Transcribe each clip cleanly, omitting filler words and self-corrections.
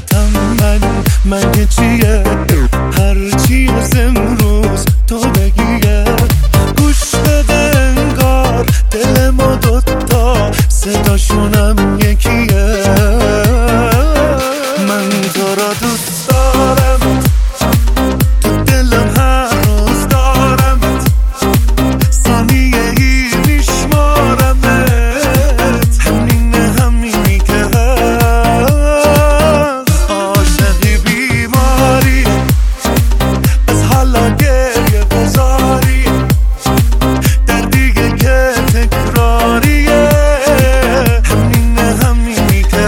تنبل مگه چیه؟ هرچی از امروز تو بگیه. گوش بده انگار دل ما دوتا صداشونم یکیه. من تو را دوست دارم، تو دلم هر روز دارمت، ثانیه ای میشمارمت، همینی که هست. عاشقی بیماری از حالا گریه بزاری، دردیه که تکراریه، همینی که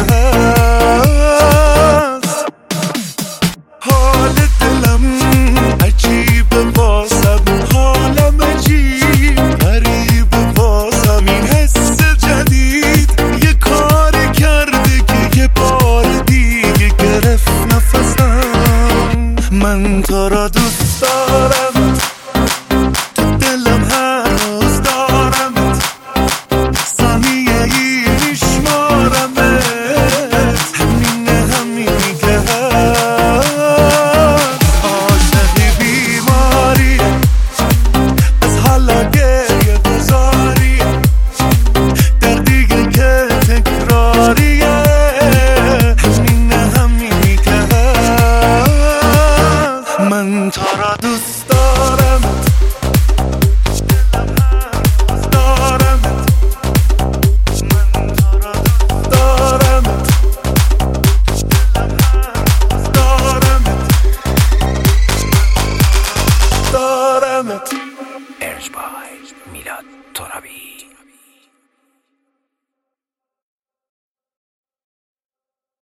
هست. حال دلم عجیبه واسم، حالم عجیب غریبه واسم، این حس جدید یه کار کرده که یه بار دیگه گرفت نفسم. من تو را دوست